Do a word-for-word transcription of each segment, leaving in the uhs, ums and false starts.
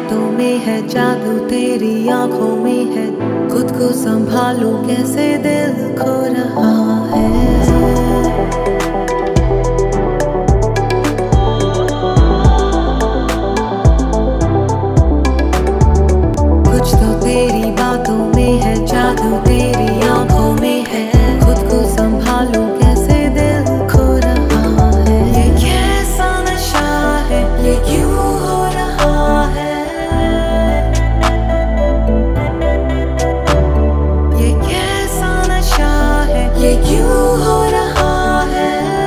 बातों में है जादू, तेरी आंखों में है। खुद को संभालूं कैसे, दिल खो रहा है। कुछ तो तेरी बातों में है जादू, तेरी आंखों में है। खुद को संभालूं कैसे, दिल खो रहा है। ये कैसा नशा है, ये क्यों हो रहा है। ये कैसा नशा है, ये क्यों हो रहा है।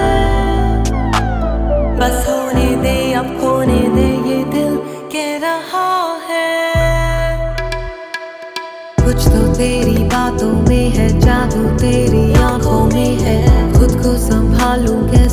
बस होने दे, अब खोने दे, ये दिल कह रहा है। कुछ तो तेरी बातों में है जादू, तेरी आंखों में है। खुद को संभालूं कैसे।